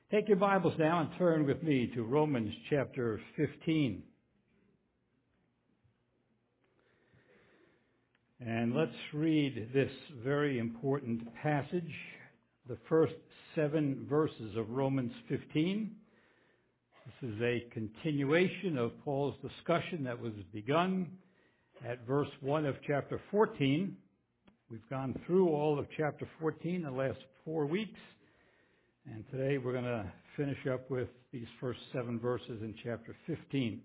Take your Bibles now and turn with me to Romans chapter 15. And let's read this very important passage, the first 7 verses of Romans 15. This is a continuation of Paul's discussion that was begun at verse 1 of chapter 14. We've gone through all of chapter 14 the last 4 weeks. And today we're going to finish up with these first 7 verses in chapter 15.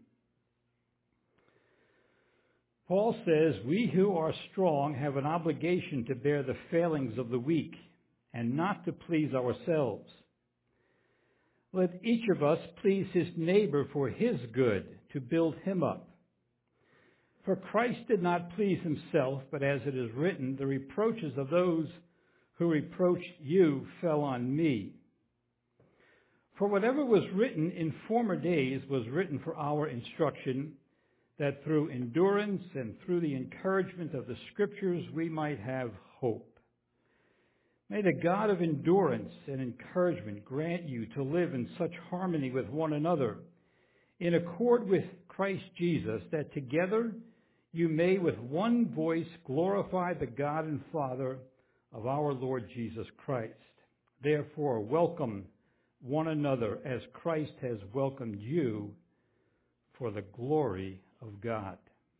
Paul says, "We who are strong have an obligation to bear the failings of the weak and not to please ourselves. Let each of us please his neighbor for his good, to build him up. For Christ did not please himself, but as it is written, the reproaches of those who reproached you fell on me. For whatever was written in former days was written for our instruction, that through endurance and through the encouragement of the Scriptures we might have hope. May the God of endurance and encouragement grant you to live in such harmony with one another, in accord with Christ Jesus, that together you may with one voice glorify the God and Father of our Lord Jesus Christ. Therefore, welcome one another as Christ has welcomed you for the glory of God."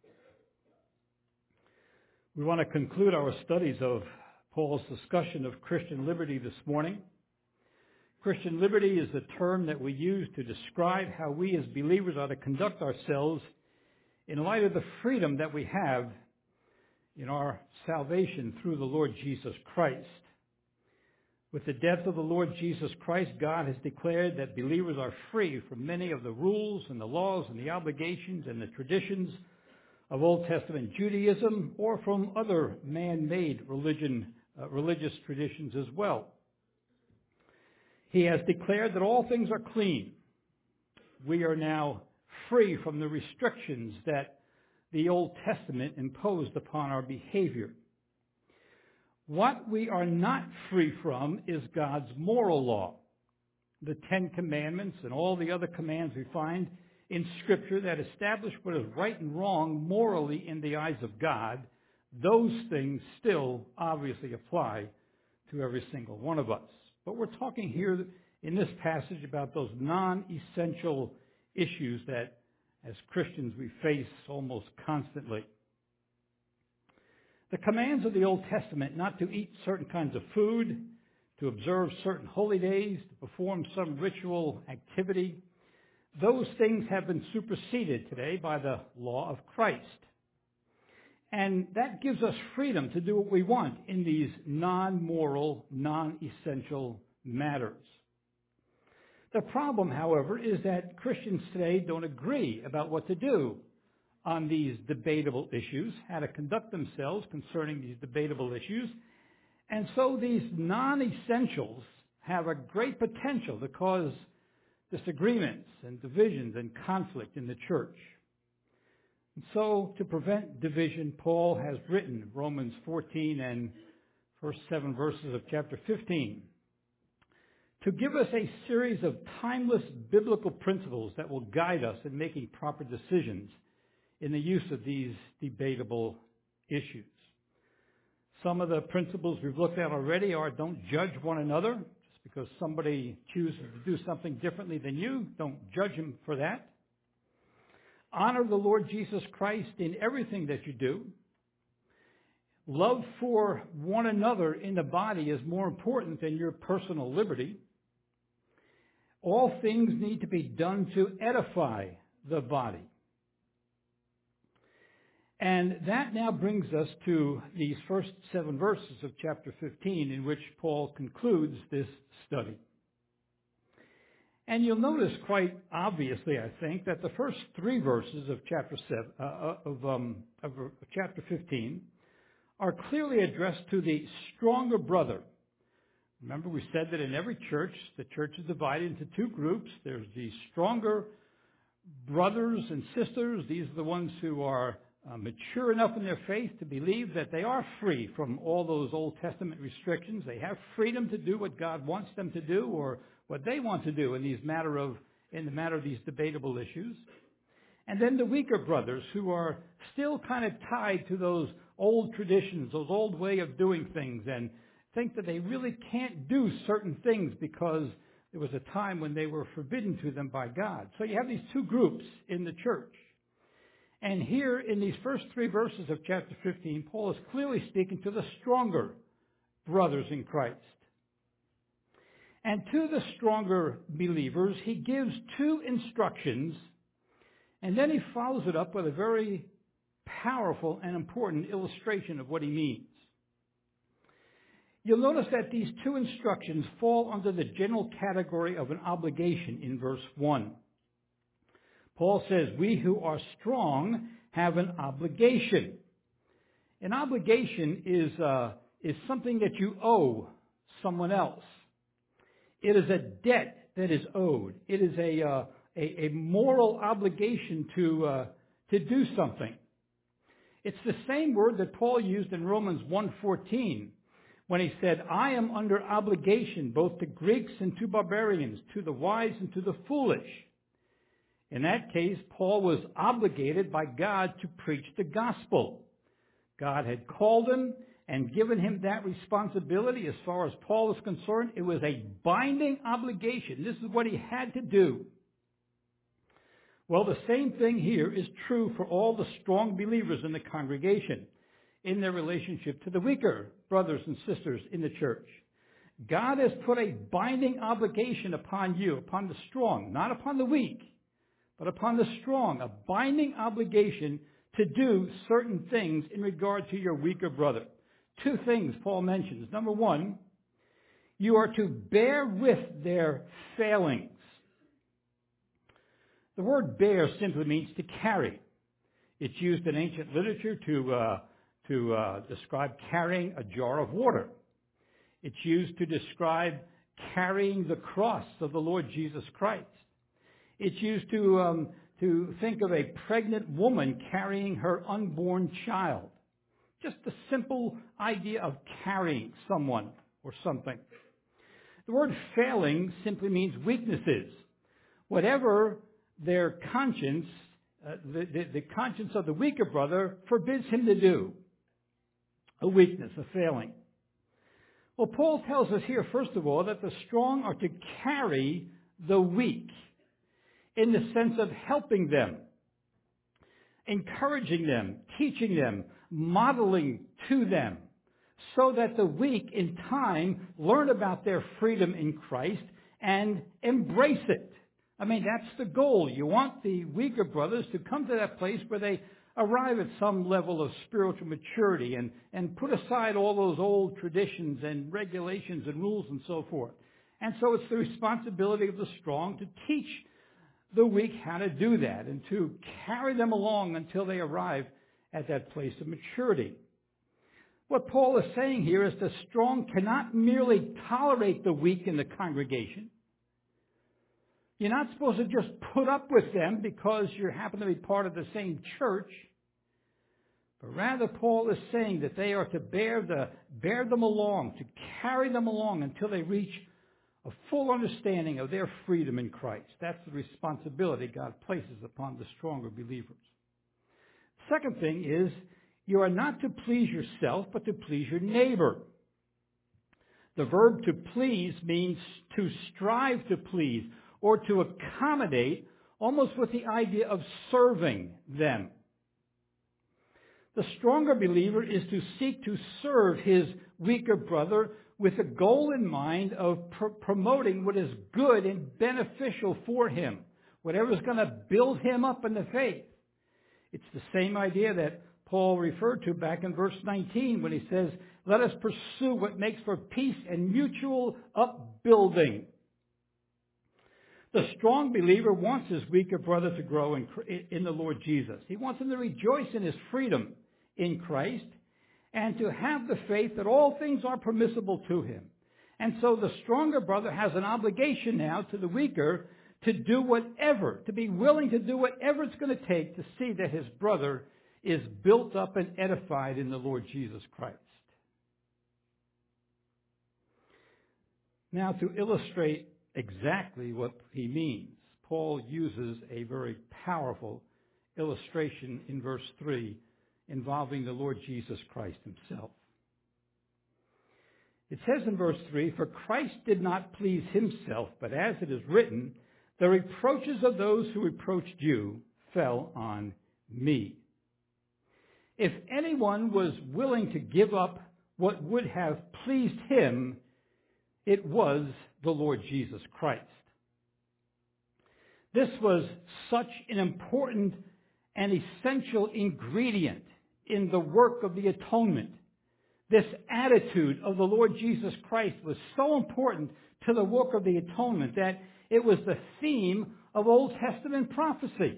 We want to conclude our studies of Paul's discussion of Christian liberty this morning. Christian liberty is the term that we use to describe how we as believers are to conduct ourselves in light of the freedom that we have in our salvation through the Lord Jesus Christ. With the death of the Lord Jesus Christ, God has declared that believers are free from many of the rules and the laws and the obligations and the traditions of Old Testament Judaism, or from other man-made religious traditions as well. He has declared that all things are clean. We are now free from the restrictions that the Old Testament imposed upon our behavior. What we are not free from is God's moral law, the 10 Commandments and all the other commands we find in Scripture that establish what is right and wrong morally in the eyes of God. Those things still obviously apply to every single one of us. But we're talking here in this passage about those non-essential issues that as Christians we face almost constantly. The commands of the Old Testament not to eat certain kinds of food, to observe certain holy days, to perform some ritual activity, those things have been superseded today by the law of Christ. And that gives us freedom to do what we want in these non-moral, non-essential matters. The problem, however, is that Christians today don't agree about what to do on these debatable issues, how to conduct themselves concerning these debatable issues. And so these non-essentials have a great potential to cause disagreements and divisions and conflict in the church. And so to prevent division, Paul has written Romans 14 and first 7 verses of chapter 15 to give us a series of timeless biblical principles that will guide us in making proper decisions in the use of these debatable issues. Some of the principles we've looked at already are: don't judge one another. Just because somebody chooses to do something differently than you, don't judge him for that. Honor the Lord Jesus Christ in everything that you do. Love for one another in the body is more important than your personal liberty. All things need to be done to edify the body. And that now brings us to these first 7 verses of chapter 15, in which Paul concludes this study. And you'll notice quite obviously, I think, that the first 3 verses of chapter 15 are clearly addressed to the stronger brother. Remember, we said that in every church, the church is divided into 2 groups. There's the stronger brothers and sisters. These are the ones who are mature enough in their faith to believe that they are free from all those Old Testament restrictions. They have freedom to do what God wants them to do or what they want to do in the matter of these debatable issues. And then the weaker brothers who are still kind of tied to those old traditions, those old way of doing things, and think that they really can't do certain things because there was a time when they were forbidden to them by God. So you have these two groups in the church. And here in these first 3 verses of chapter 15, Paul is clearly speaking to the stronger brothers in Christ. And to the stronger believers, he gives 2 instructions, and then he follows it up with a very powerful and important illustration of what he means. You'll notice that these 2 instructions fall under the general category of an obligation in verse 1. Paul says, we who are strong have an obligation. An obligation is something that you owe someone else. It is a debt that is owed. It is a moral obligation to do something. It's the same word that Paul used in Romans 1:14 when he said, I am under obligation both to Greeks and to barbarians, to the wise and to the foolish. In that case, Paul was obligated by God to preach the gospel. God had called him and given him that responsibility. As far as Paul is concerned, it was a binding obligation. This is what he had to do. Well, the same thing here is true for all the strong believers in the congregation in their relationship to the weaker brothers and sisters in the church. God has put a binding obligation upon you, upon the strong, not upon the weak, but upon the strong, a binding obligation to do certain things in regard to your weaker brother. 2 things Paul mentions. Number 1, you are to bear with their failings. The word bear simply means to carry. It's used in ancient literature to describe carrying a jar of water. It's used to describe carrying the cross of the Lord Jesus Christ. It's used to think of a pregnant woman carrying her unborn child. Just the simple idea of carrying someone or something. The word failing simply means weaknesses. Whatever their conscience, the conscience of the weaker brother forbids him to do. A weakness, a failing. Well, Paul tells us here, first of all, that the strong are to carry the weak in the sense of helping them, encouraging them, teaching them, modeling to them, so that the weak in time learn about their freedom in Christ and embrace it. I mean, that's the goal. You want the weaker brothers to come to that place where they arrive at some level of spiritual maturity and put aside all those old traditions and regulations and rules and so forth. And so it's the responsibility of the strong to teach the weak how to do that and to carry them along until they arrive at that place of maturity. What Paul is saying here is the strong cannot merely tolerate the weak in the congregation. You're not supposed to just put up with them because you happen to be part of the same church. But rather, Paul is saying that they are to bear them along, to carry them along until they reach a full understanding of their freedom in Christ. That's the responsibility God places upon the stronger believers. Second thing is, you are not to please yourself, but to please your neighbor. The verb to please means to strive to please or to accommodate, almost with the idea of serving them. The stronger believer is to seek to serve his weaker brother with a goal in mind of promoting what is good and beneficial for him, whatever is going to build him up in the faith. It's the same idea that Paul referred to back in verse 19 when he says, let us pursue what makes for peace and mutual upbuilding. The strong believer wants his weaker brother to grow in the Lord Jesus. He wants him to rejoice in his freedom in Christ and to have the faith that all things are permissible to him. And so the stronger brother has an obligation now to the weaker to do whatever, to be willing to do whatever it's going to take to see that his brother is built up and edified in the Lord Jesus Christ. Now, to illustrate exactly what he means, Paul uses a very powerful illustration in verse 3 involving the Lord Jesus Christ himself. It says in verse 3, "For Christ did not please himself, but as it is written, the reproaches of those who reproached you fell on me." If anyone was willing to give up what would have pleased him, it was the Lord Jesus Christ. This was such an important and essential ingredient in the work of the atonement. This attitude of the Lord Jesus Christ was so important to the work of the atonement that it was the theme of Old Testament prophecy.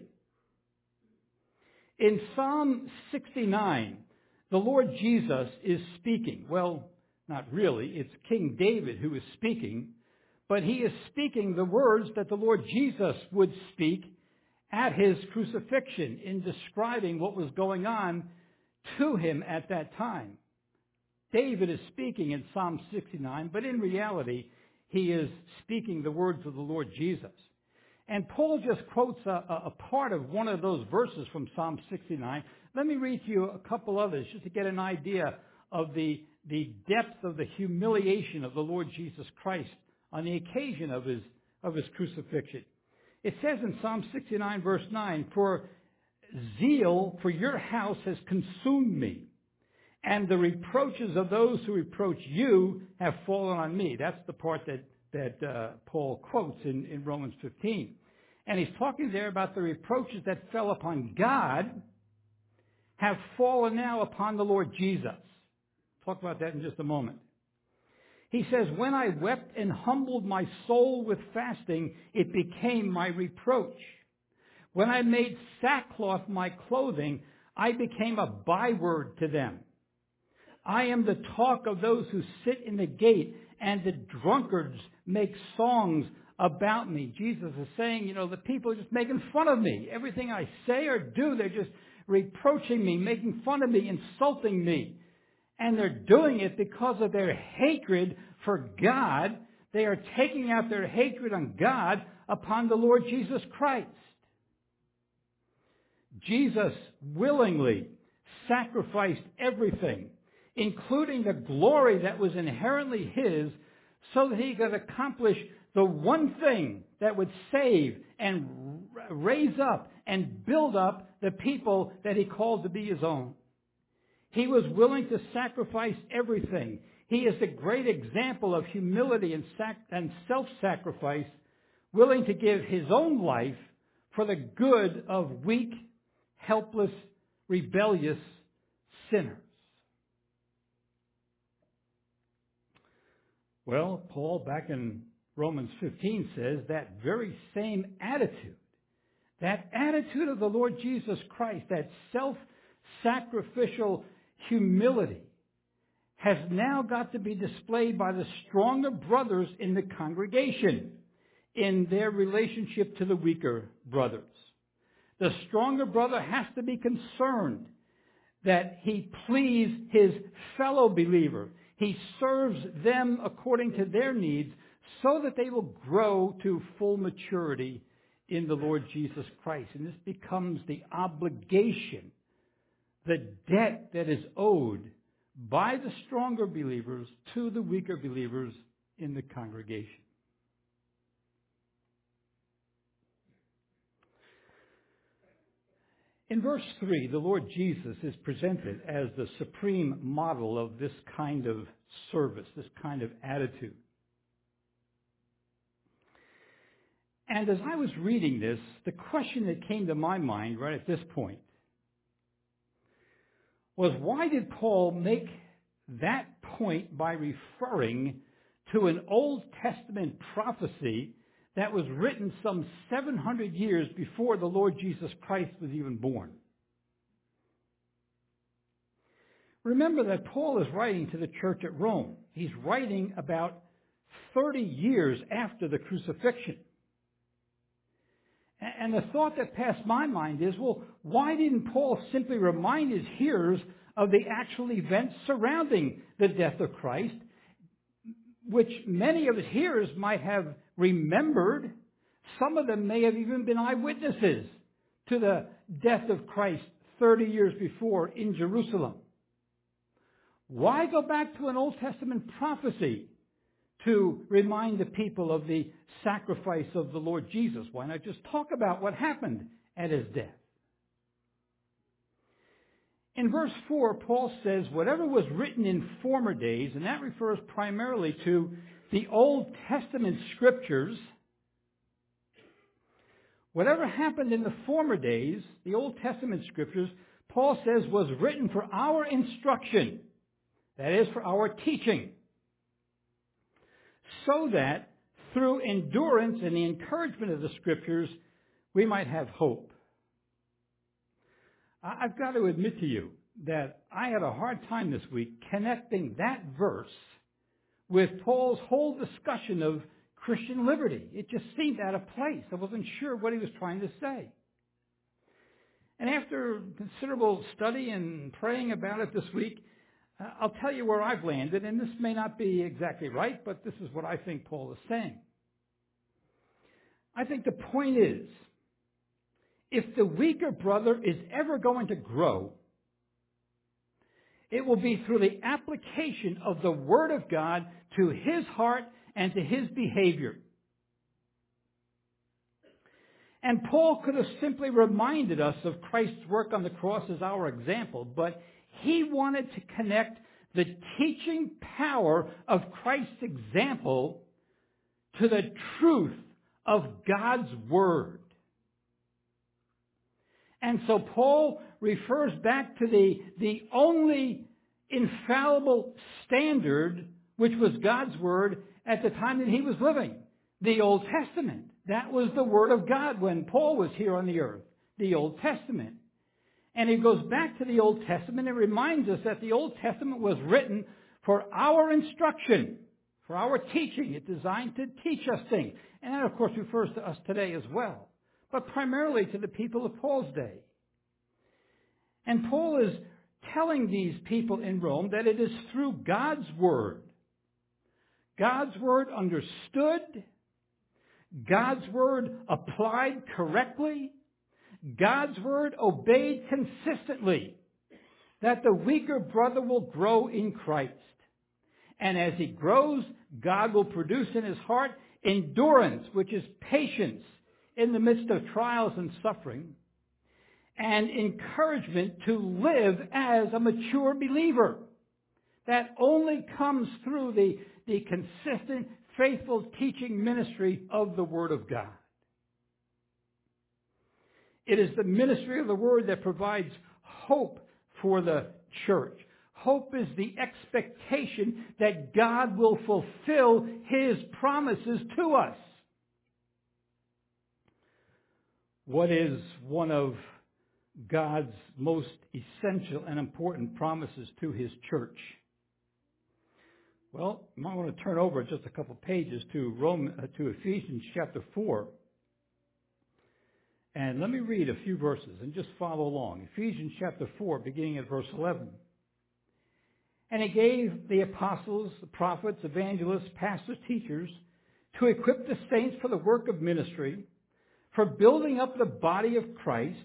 In Psalm 69, the Lord Jesus is speaking. Well, not really. It's King David who is speaking, but he is speaking the words that the Lord Jesus would speak at his crucifixion in describing what was going on to him at that time. David is speaking in Psalm 69, but in reality, he is speaking the words of the Lord Jesus. And Paul just quotes a part of one of those verses from Psalm 69. Let me read to you a couple others just to get an idea of the depth of the humiliation of the Lord Jesus Christ on the occasion of his crucifixion. It says in Psalm 69, verse 9, "For zeal for your house has consumed me, and the reproaches of those who reproach you have fallen on me." That's the part that Paul quotes in Romans 15. And he's talking there about the reproaches that fell upon God have fallen now upon the Lord Jesus. Talk about that in just a moment. He says, "When I wept and humbled my soul with fasting, it became my reproach. When I made sackcloth my clothing, I became a byword to them. I am the talk of those who sit in the gate, and the drunkards make songs about me." Jesus is saying, the people are just making fun of me. Everything I say or do, they're just reproaching me, making fun of me, insulting me. And they're doing it because of their hatred for God. They are taking out their hatred on God upon the Lord Jesus Christ. Jesus willingly sacrificed everything, including the glory that was inherently his, so that he could accomplish the one thing that would save and raise up and build up the people that he called to be his own. He was willing to sacrifice everything. He is a great example of humility and self-sacrifice, willing to give his own life for the good of weak, helpless, rebellious sinners. Well, Paul, back in Romans 15, says that very same attitude, that attitude of the Lord Jesus Christ, that self-sacrificial humility, has now got to be displayed by the stronger brothers in the congregation in their relationship to the weaker brothers. The stronger brother has to be concerned that he please his fellow believer. He serves them according to their needs so that they will grow to full maturity in the Lord Jesus Christ. And this becomes the obligation, the debt that is owed by the stronger believers to the weaker believers in the congregation. In verse 3, the Lord Jesus is presented as the supreme model of this kind of service, this kind of attitude. And as I was reading this, the question that came to my mind right at this point was, why did Paul make that point by referring to an Old Testament prophecy that was written some 700 years before the Lord Jesus Christ was even born? Remember that Paul is writing to the church at Rome. He's writing about 30 years after the crucifixion. And the thought that passed my mind is, well, why didn't Paul simply remind his hearers of the actual events surrounding the death of Christ, which many of his hearers might have remembered? Some of them may have even been eyewitnesses to the death of Christ 30 years before in Jerusalem. Why go back to an Old Testament prophecy to remind the people of the sacrifice of the Lord Jesus? Why not just talk about what happened at his death? In verse 4, Paul says, whatever was written in former days, and that refers primarily to the Old Testament scriptures. Whatever happened in the former days, the Old Testament scriptures, Paul says was written for our instruction. That is, for our teaching. So that through endurance and the encouragement of the scriptures, we might have hope. I've got to admit to you that I had a hard time this week connecting that verse with Paul's whole discussion of Christian liberty. It just seemed out of place. I wasn't sure what he was trying to say. And after considerable study and praying about it this week, I'll tell you where I've landed, and this may not be exactly right, but this is what I think Paul is saying. I think the point is, if the weaker brother is ever going to grow, it will be through the application of the Word of God to his heart and to his behavior. And Paul could have simply reminded us of Christ's work on the cross as our example, but he wanted to connect the teaching power of Christ's example to the truth of God's Word. And so Paul refers back to the only infallible standard, which was God's Word at the time that he was living, the Old Testament. That was the Word of God when Paul was here on the earth, the Old Testament. And he goes back to the Old Testament and reminds us that the Old Testament was written for our instruction, for our teaching. It's designed to teach us things. And that, of course, refers to us today as well, but primarily to the people of Paul's day. And Paul is telling these people in Rome that it is through God's Word, God's Word understood, God's Word applied correctly, God's Word obeyed consistently, that the weaker brother will grow in Christ. And as he grows, God will produce in his heart endurance, which is patience in the midst of trials and suffering, and encouragement to live as a mature believer. That only comes through the consistent, faithful teaching ministry of the Word of God. It is the ministry of the Word that provides hope for the church. Hope is the expectation that God will fulfill his promises to us. What is one of God's most essential and important promises to his church? Well, you might want to turn over just a couple pages to Ephesians chapter 4. And let me read a few verses and just follow along. Ephesians chapter 4, beginning at verse 11. And he gave the apostles, the prophets, evangelists, pastors, teachers, to equip the saints for the work of ministry, for building up the body of Christ,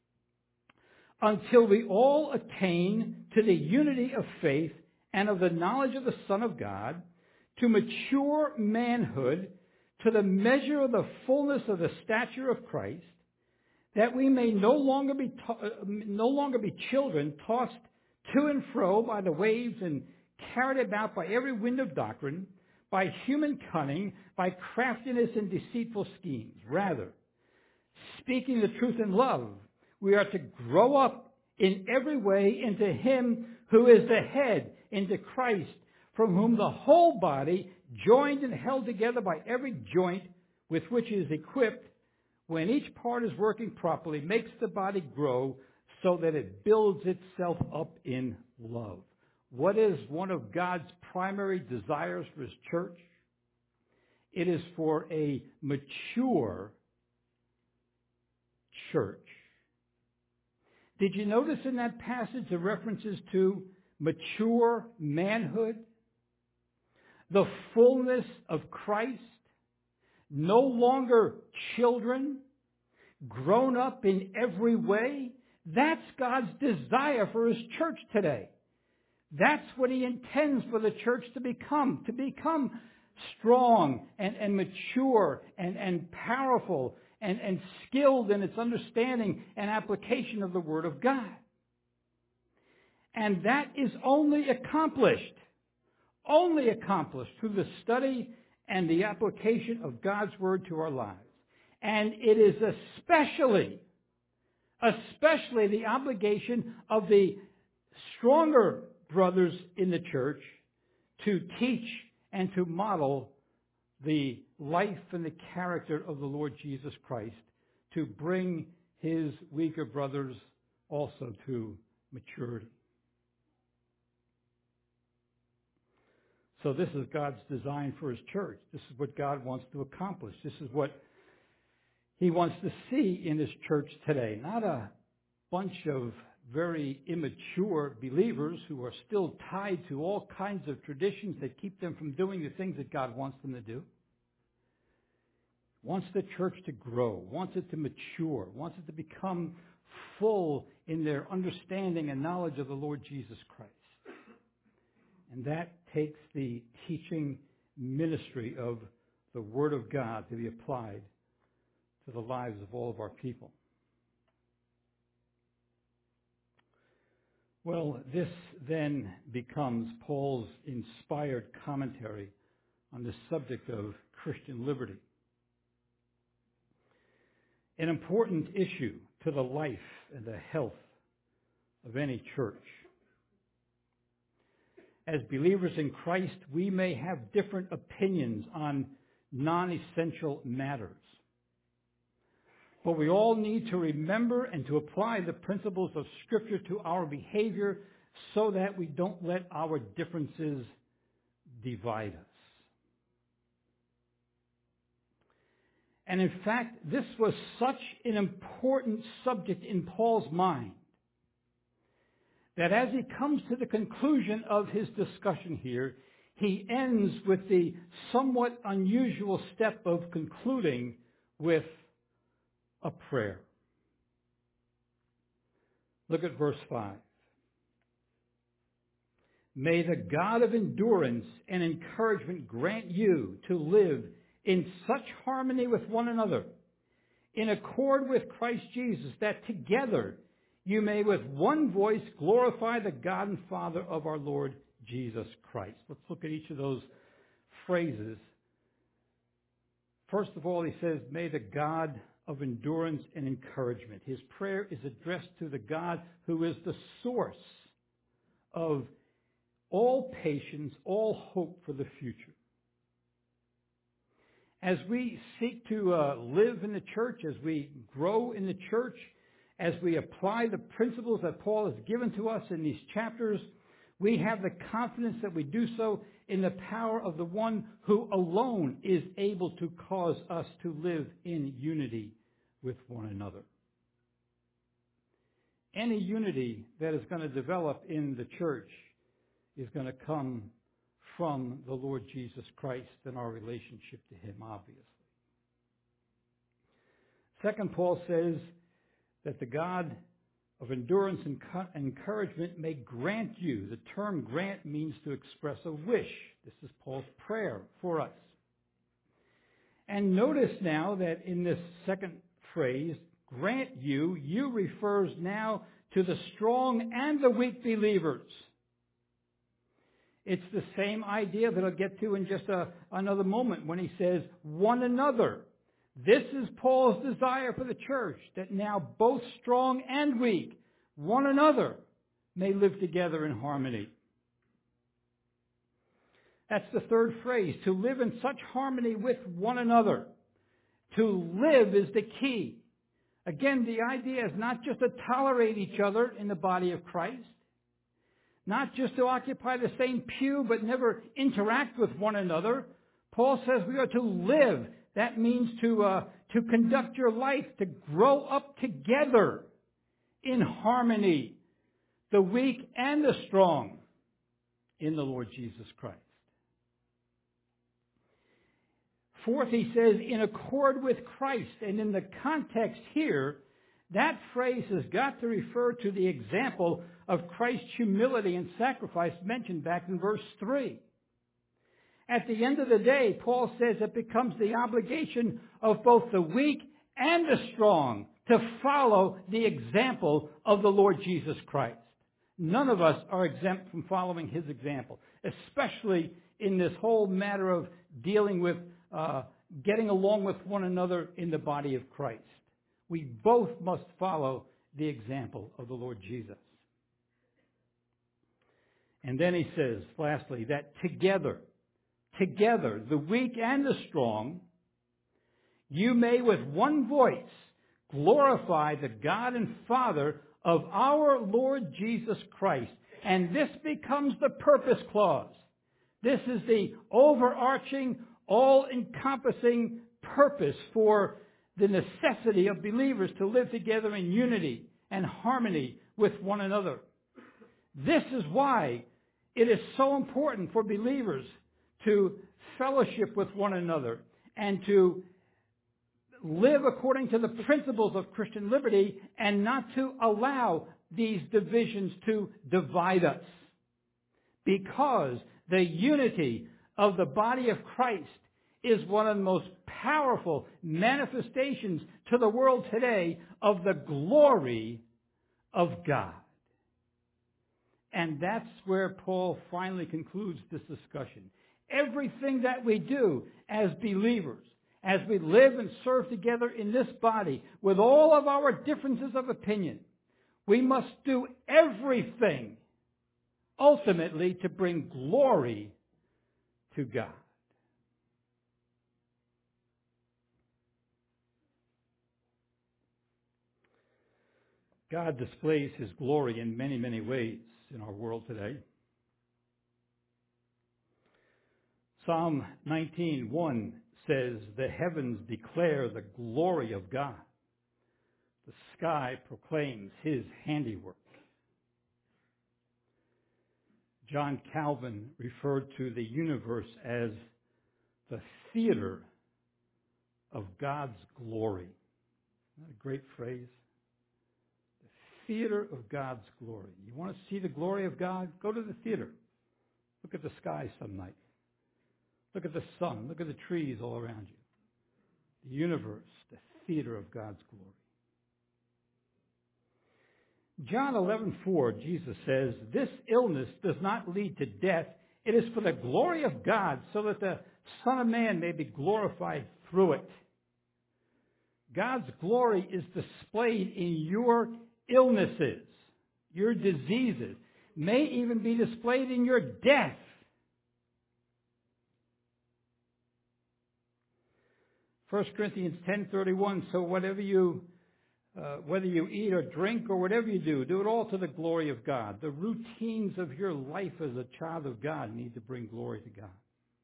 until we all attain to the unity of faith and of the knowledge of the Son of God, to mature manhood, to the measure of the fullness of the stature of Christ, that we may no longer be children tossed to and fro by the waves and carried about by every wind of doctrine, by human cunning, by craftiness and deceitful schemes. Rather, speaking the truth in love, we are to grow up in every way into him who is the head, into Christ, from whom the whole body, joined and held together by every joint with which it is equipped, when each part is working properly, makes the body grow so that it builds itself up in love. What is one of God's primary desires for his church? It is for a mature church. Did you notice in that passage the references to mature manhood, the fullness of Christ, no longer children, grown up in every way? That's God's desire for His church today. That's what He intends for the church to become strong and mature and powerful and skilled in its understanding and application of the Word of God. And that is only accomplished through the study and the application of God's Word to our lives. And it is especially the obligation of the stronger brothers in the church to teach and to model the life and the character of the Lord Jesus Christ, to bring His weaker brothers also to maturity. So this is God's design for His church. This is what God wants to accomplish. This is what He wants to see in His church today. Not a bunch of very immature believers who are still tied to all kinds of traditions that keep them from doing the things that God wants them to do. Wants the church to grow, wants it to mature, wants it to become full in their understanding and knowledge of the Lord Jesus Christ. And that takes the teaching ministry of the Word of God to be applied to the lives of all of our people. Well, this then becomes Paul's inspired commentary on the subject of Christian liberty. An important issue to the life and the health of any church. As believers in Christ, we may have different opinions on non-essential matters. But we all need to remember and to apply the principles of Scripture to our behavior so that we don't let our differences divide us. And in fact, this was such an important subject in Paul's mind that as he comes to the conclusion of his discussion here, he ends with the somewhat unusual step of concluding with a prayer. Look at verse 5. May the God of endurance and encouragement grant you to live in such harmony with one another, in accord with Christ Jesus, that together you may with one voice glorify the God and Father of our Lord Jesus Christ. Let's look at each of those phrases. First of all, he says, may the God of endurance and encouragement. His prayer is addressed to the God who is the source of all patience, all hope for the future. As we seek to live in the church, as we grow in the church, as we apply the principles that Paul has given to us in these chapters, we have the confidence that we do so in the power of the one who alone is able to cause us to live in unity with one another. Any unity that is going to develop in the church is going to come from the Lord Jesus Christ and our relationship to Him, obviously. Second, Paul says that the God of endurance and encouragement may grant you. The term grant means to express a wish. This is Paul's prayer for us. And notice now that in this second phrase, grant you, you refers now to the strong and the weak believers. It's the same idea that I'll get to in just another moment when he says one another. This is Paul's desire for the church, that now both strong and weak, one another, may live together in harmony. That's the third phrase, to live in such harmony with one another. To live is the key. Again, the idea is not just to tolerate each other in the body of Christ, not just to occupy the same pew but never interact with one another. Paul says we are to live. That means to to conduct your life, to grow up together in harmony, the weak and the strong, in the Lord Jesus Christ. Fourth, he says, in accord with Christ. And in the context here, that phrase has got to refer to the example of Christ's humility and sacrifice mentioned back in verse 3. At the end of the day, Paul says it becomes the obligation of both the weak and the strong to follow the example of the Lord Jesus Christ. None of us are exempt from following his example, especially in this whole matter of dealing with getting along with one another in the body of Christ. We both must follow the example of the Lord Jesus. And then he says, lastly, that together, the weak and the strong, you may with one voice glorify the God and Father of our Lord Jesus Christ. And this becomes the purpose clause. This is the overarching, all-encompassing purpose for the necessity of believers to live together in unity and harmony with one another. This is why it is so important for believers to fellowship with one another and to live according to the principles of Christian liberty and not to allow these divisions to divide us. Because the unity of the body of Christ is one of the most powerful manifestations to the world today of the glory of God. And that's where Paul finally concludes this discussion. Everything that we do as believers, as we live and serve together in this body, with all of our differences of opinion, we must do everything ultimately to bring glory to God. God displays his glory in many, many ways in our world today. Psalm 19:1 says, "The heavens declare the glory of God. The sky proclaims his handiwork." John Calvin referred to the universe as the theater of God's glory. Isn't that a great phrase? The theater of God's glory. You want to see the glory of God? Go to the theater. Look at the sky some night. Look at the sun. Look at the trees all around you. The universe, the theater of God's glory. John 11:4, Jesus says, "This illness does not lead to death. It is for the glory of God, so that the Son of Man may be glorified through it." God's glory is displayed in your illnesses, your diseases, may even be displayed in your death. 1 Corinthians 10:31, "So whether you eat or drink or whatever you do, do it all to the glory of God." The routines of your life as a child of God need to bring glory to God.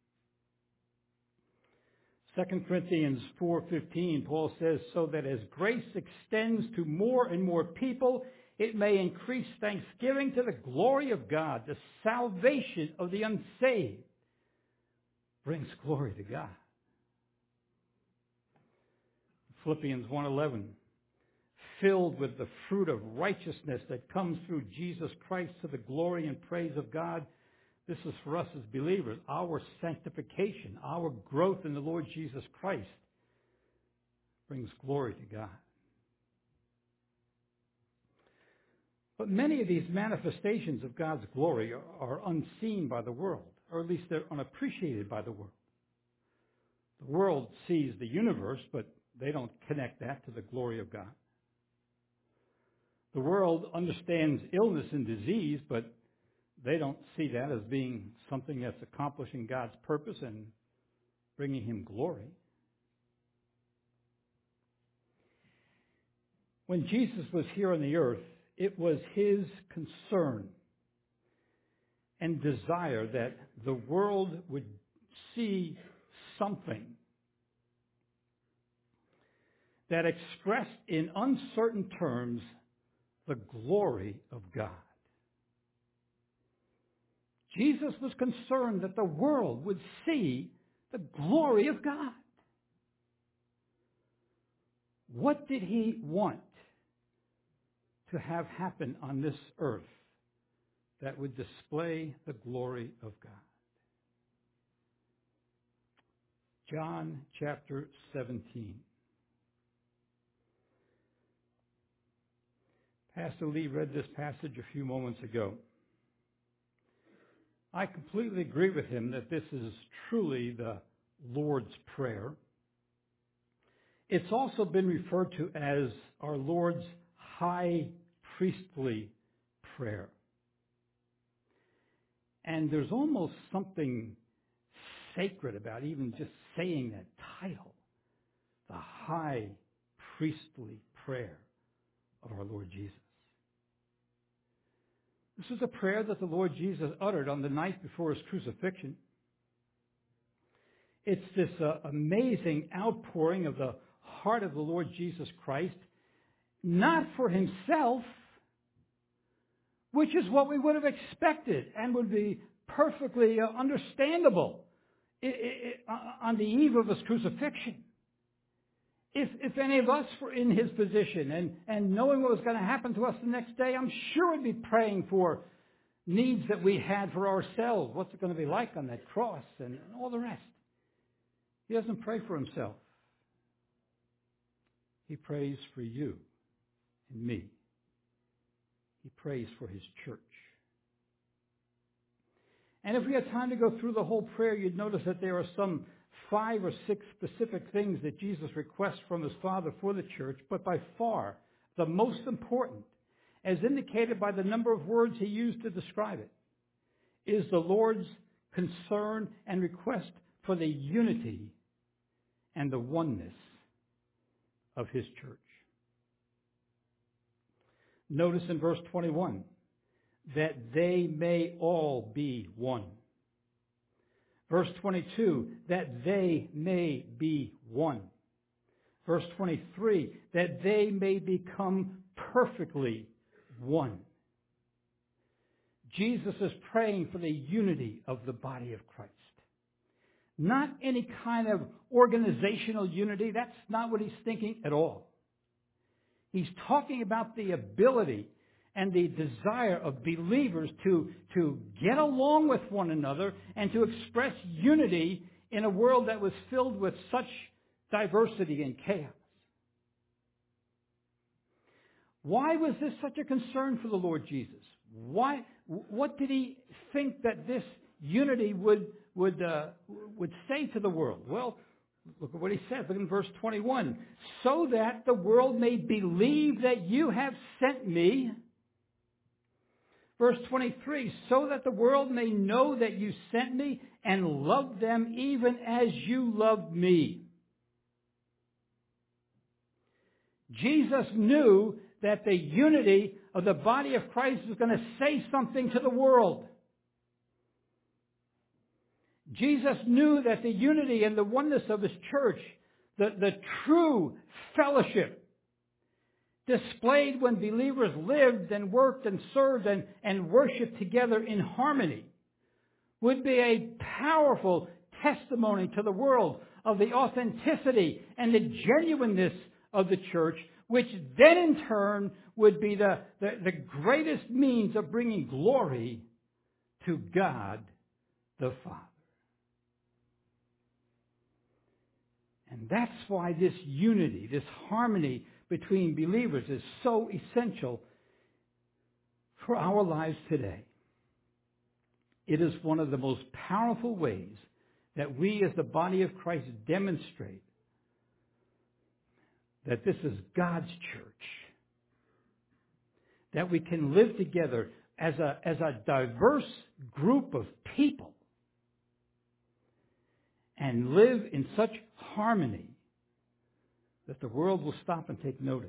2 Corinthians 4:15, Paul says, "So that as grace extends to more and more people, it may increase thanksgiving to the glory of God." The salvation of the unsaved brings glory to God. Philippians 1:11, "Filled with the fruit of righteousness that comes through Jesus Christ to the glory and praise of God." This is for us as believers, our sanctification, our growth in the Lord Jesus Christ brings glory to God. But many of these manifestations of God's glory are unseen by the world, or at least they're unappreciated by the world. The world sees the universe, but they don't connect that to the glory of God. The world understands illness and disease, but they don't see that as being something that's accomplishing God's purpose and bringing him glory. When Jesus was here on the earth, it was his concern and desire that the world would see something that expressed in uncertain terms the glory of God. Jesus was concerned that the world would see the glory of God. What did he want to have happen on this earth that would display the glory of God? John chapter 17. Pastor Lee read this passage a few moments ago. I completely agree with him that this is truly the Lord's Prayer. It's also been referred to as our Lord's high priestly prayer. And there's almost something sacred about even just saying that title, the high priestly prayer of our Lord Jesus. This is a prayer that the Lord Jesus uttered on the night before his crucifixion. It's this amazing outpouring of the heart of the Lord Jesus Christ, not for himself, which is what we would have expected and would be perfectly understandable on the eve of his crucifixion. If any of us were in his position and knowing what was going to happen to us the next day, I'm sure we'd be praying for needs that we had for ourselves. What's it going to be like on that cross and all the rest? He doesn't pray for himself. He prays for you and me. He prays for his church. And if we had time to go through the whole prayer, you'd notice that there are some 5 or 6 specific things that Jesus requests from his Father for the church, but by far the most important, as indicated by the number of words he used to describe it, is the Lord's concern and request for the unity and the oneness of his church. Notice in verse 21, that they may all be one. Verse 22, that they may be one. Verse 23, that they may become perfectly one. Jesus is praying for the unity of the body of Christ. Not any kind of organizational unity. That's not what he's thinking at all. He's talking about the ability and the desire of believers to get along with one another and to express unity in a world that was filled with such diversity and chaos. Why was this such a concern for the Lord Jesus? What did he think that this unity would say to the world? Well, look at what he said. Look in verse 21. So that the world may believe that you have sent me. Verse 23, so that the world may know that you sent me and love them even as you loved me. Jesus knew that the unity of the body of Christ was going to say something to the world. Jesus knew that the unity and the oneness of his church, the true fellowship, displayed when believers lived and worked and served and worshiped together in harmony, would be a powerful testimony to the world of the authenticity and the genuineness of the church, which then in turn would be the greatest means of bringing glory to God the Father. And that's why this unity, this harmony between believers is so essential for our lives today. It is one of the most powerful ways that we as the body of Christ demonstrate that this is God's church. That we can live together as a diverse group of people and live in such harmony that the world will stop and take notice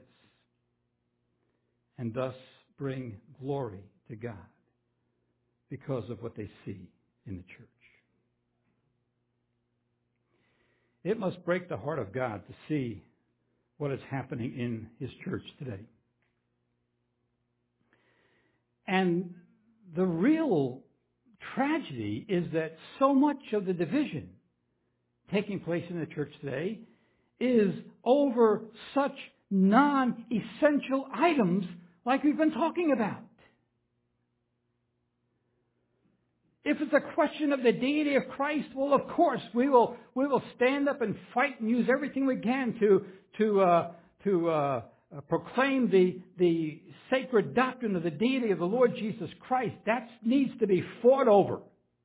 and thus bring glory to God because of what they see in the church. It must break the heart of God to see what is happening in his church today. And the real tragedy is that so much of the division taking place in the church today is over such non-essential items like we've been talking about. If it's a question of the deity of Christ, well, of course, we will stand up and fight and use everything we can to proclaim the sacred doctrine of the deity of the Lord Jesus Christ. That needs to be fought over.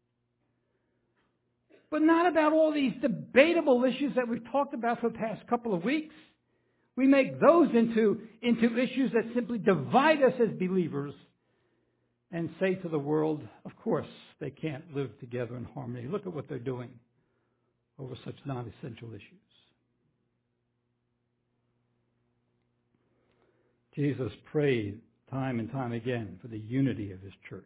But not about all these debatable issues that we've talked about for the past couple of weeks. We make those into issues that simply divide us as believers and say to the world, of course, they can't live together in harmony. Look at what they're doing over such non-essential issues. Jesus prayed time and time again for the unity of his church.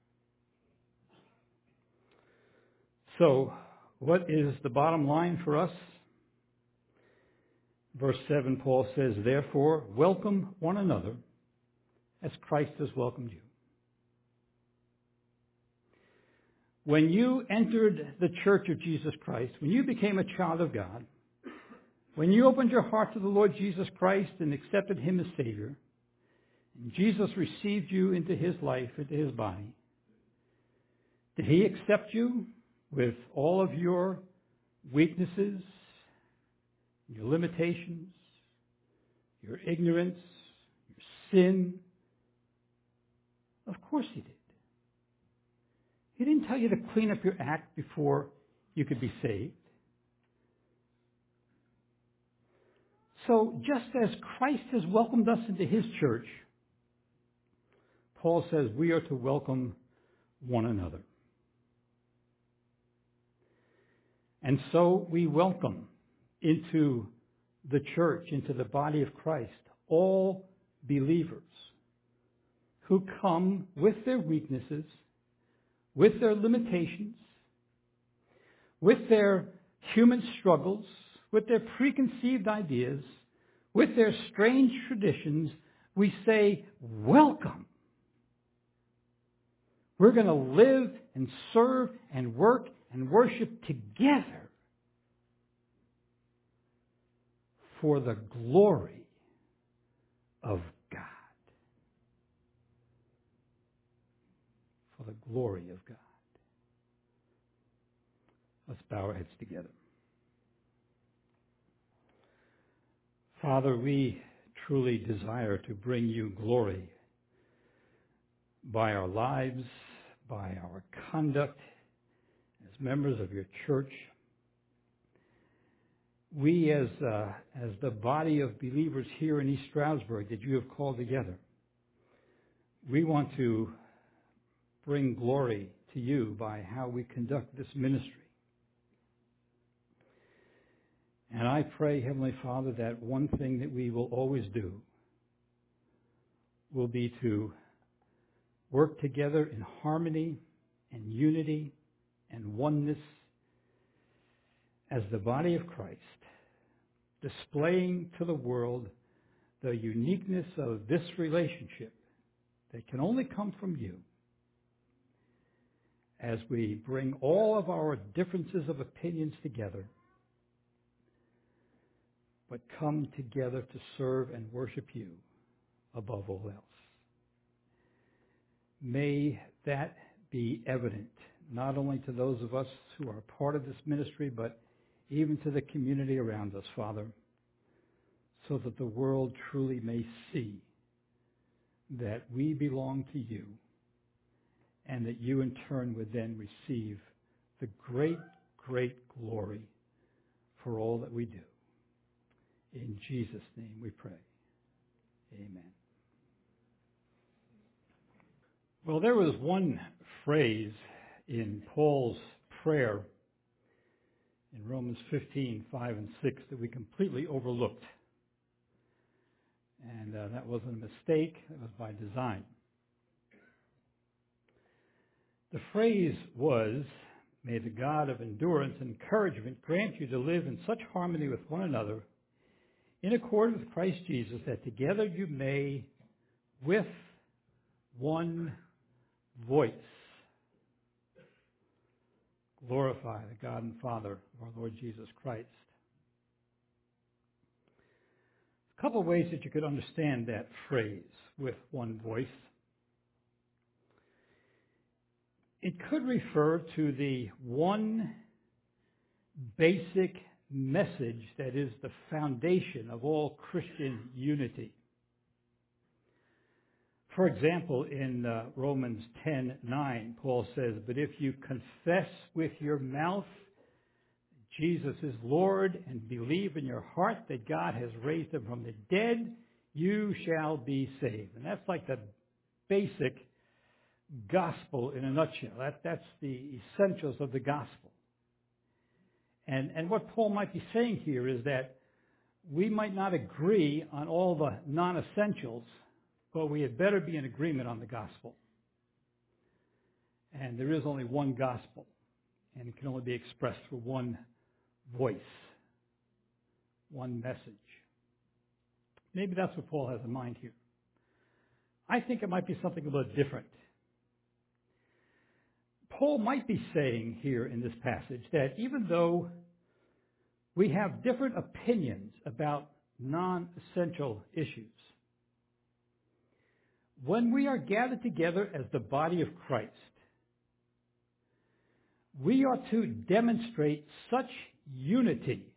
So, what is the bottom line for us? Verse 7, Paul says, therefore, welcome one another as Christ has welcomed you. When you entered the church of Jesus Christ, when you became a child of God, when you opened your heart to the Lord Jesus Christ and accepted him as Savior, and Jesus received you into his life, into his body, did he accept you with all of your weaknesses, your limitations, your ignorance, your sin? Of course he did. He didn't tell you to clean up your act before you could be saved. So just as Christ has welcomed us into his church, Paul says we are to welcome one another. And so we welcome into the church, into the body of Christ, all believers who come with their weaknesses, with their limitations, with their human struggles, with their preconceived ideas, with their strange traditions. We say, welcome. We're going to live and serve and work and worship together for the glory of God. For the glory of God. Let's bow our heads together. Father, we truly desire to bring you glory by our lives, by our conduct as members of your church. We as the body of believers here in East Stroudsburg that you have called together, we want to bring glory to you by how we conduct this ministry. And I pray, Heavenly Father, that one thing that we will always do will be to work together in harmony and unity and oneness as the body of Christ, displaying to the world the uniqueness of this relationship that can only come from you, as we bring all of our differences of opinions together, but come together to serve and worship you above all else. May that be evident, not only to those of us who are part of this ministry, but even to the community around us, Father, so that the world truly may see that we belong to you, and that you in turn would then receive the great, great glory for all that we do. In Jesus' name we pray. Amen. Well, there was one phrase in Paul's prayer in Romans 15, 5 and 6 that we completely overlooked. And that wasn't a mistake. It was by design. The phrase was, may the God of endurance and encouragement grant you to live in such harmony with one another, in accord with Christ Jesus, that together you may, with one voice, glorify the God and Father of our Lord Jesus Christ. A couple of ways that you could understand that phrase, with one voice. It could refer to the one basic message that is the foundation of all Christian unity. For example, in Romans 10:9, Paul says, "But if you confess with your mouth Jesus is Lord and believe in your heart that God has raised him from the dead, you shall be saved." And that's like the basic gospel in a nutshell. That's the essentials of the gospel. And what Paul might be saying here is that we might not agree on all the non-essentials, but we had better be in agreement on the gospel. And there is only one gospel, and it can only be expressed through one voice, one message. Maybe that's what Paul has in mind here. I think it might be something a little different. Paul might be saying here in this passage that even though we have different opinions about non-essential issues, when we are gathered together as the body of Christ, we are to demonstrate such unity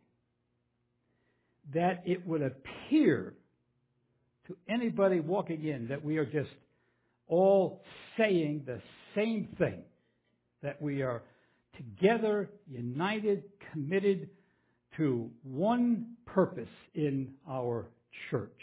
that it would appear to anybody walking in that we are just all saying the same thing, that we are together, united, committed to one purpose in our church.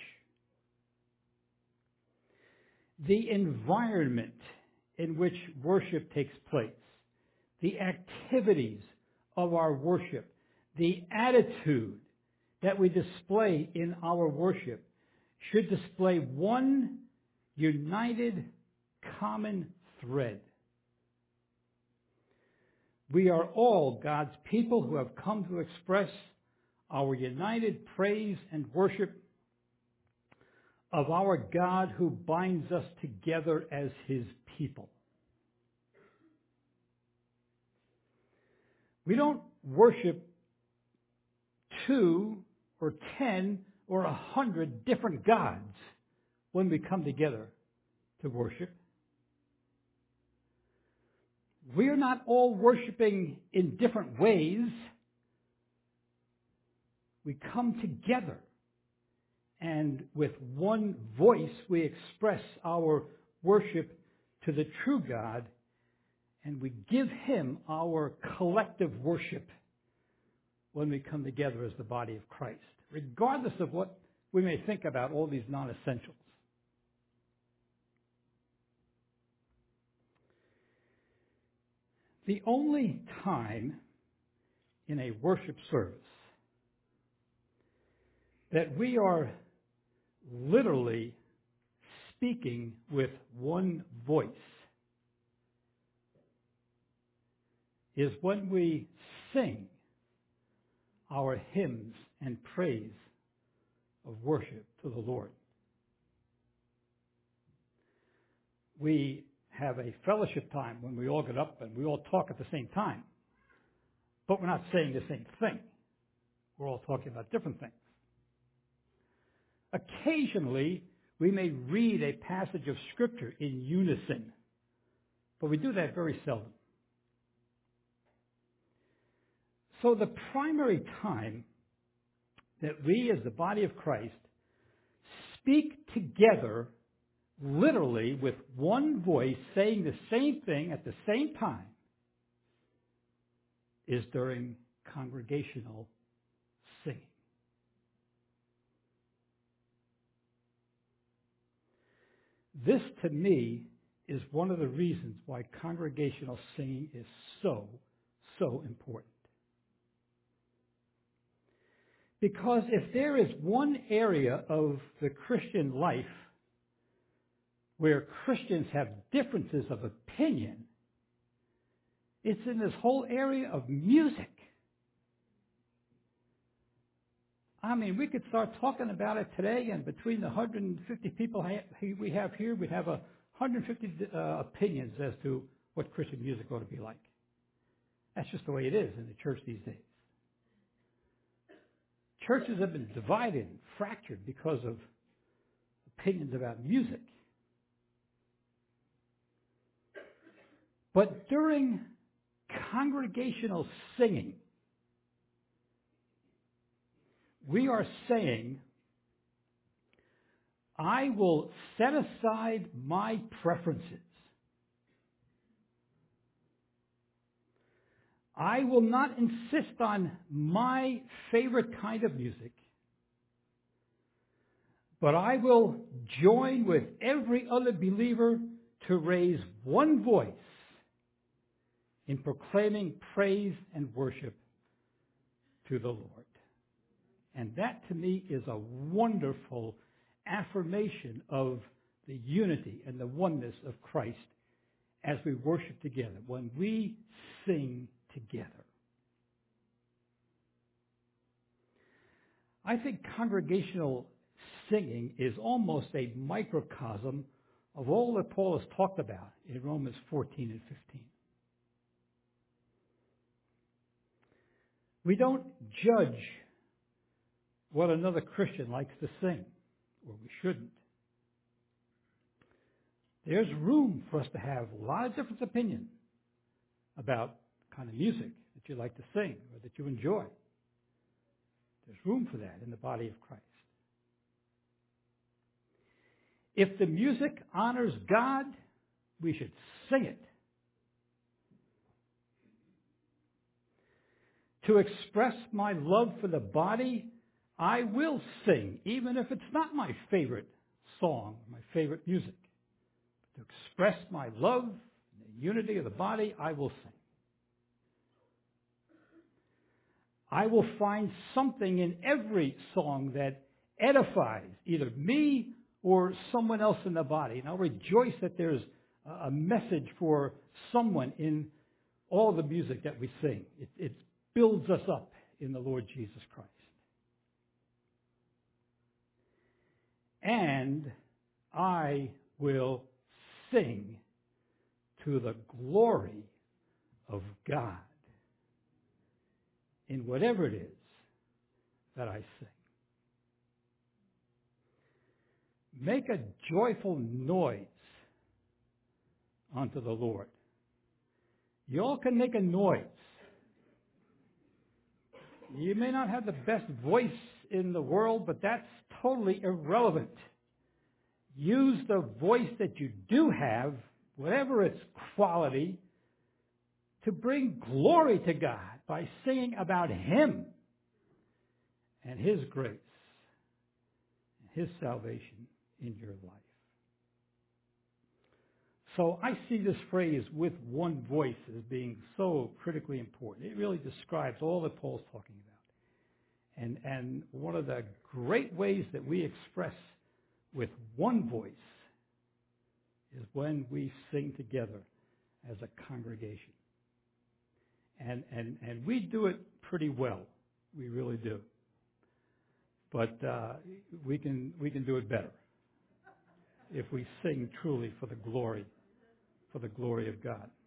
The environment in which worship takes place, the activities of our worship, the attitude that we display in our worship should display one united common thread. We are all God's people who have come to express our united praise and worship of our God who binds us together as his people. We don't worship 2 or 10 or 100 different gods when we come together to worship. We are not all worshiping in different ways. We come together, and with one voice we express our worship to the true God, and we give him our collective worship when we come together as the body of Christ, regardless of what we may think about all these non-essentials. The only time in a worship service that we are literally speaking with one voice is when we sing our hymns and praise of worship to the Lord. We have a fellowship time when we all get up and we all talk at the same time. But we're not saying the same thing. We're all talking about different things. Occasionally, we may read a passage of Scripture in unison, but we do that very seldom. So the primary time that we as the body of Christ speak together literally with one voice saying the same thing at the same time is during congregational singing. This, to me, is one of the reasons why congregational singing is so important. Because if there is one area of the Christian life where Christians have differences of opinion, it's in this whole area of music. I mean, we could start talking about it today, and between the 150 people we have here, we'd have 150 opinions as to what Christian music ought to be like. That's just the way it is in the church these days. Churches have been divided and fractured because of opinions about music. But during congregational singing, we are saying, I will set aside my preferences. I will not insist on my favorite kind of music, but I will join with every other believer to raise one voice in proclaiming praise and worship to the Lord. And that, to me, is a wonderful affirmation of the unity and the oneness of Christ as we worship together, when we sing together. I think congregational singing is almost a microcosm of all that Paul has talked about in Romans 14 and 15. We don't judge what another Christian likes to sing, or we shouldn't. There's room for us to have a lot of different opinions about the kind of music that you like to sing or that you enjoy. There's room for that in the body of Christ. If the music honors God, we should sing it. To express my love for the body, I will sing, even if it's not my favorite song, my favorite music. To express my love, the unity of the body, I will sing. I will find something in every song that edifies either me or someone else in the body. And I'll rejoice that there's a message for someone in all the music that we sing. It builds us up in the Lord Jesus Christ. And I will sing to the glory of God in whatever it is that I sing. Make a joyful noise unto the Lord. You all can make a noise. You may not have the best voice in the world, but that's totally irrelevant. Use the voice that you do have, whatever its quality, to bring glory to God by singing about Him and His grace and His salvation in your life. So I see this phrase, with one voice, as being so critically important. It really describes all that Paul's talking about. And one of the great ways that we express with one voice is when we sing together as a congregation. And we do it pretty well. We really do. But we can do it better if we sing truly for the glory of God.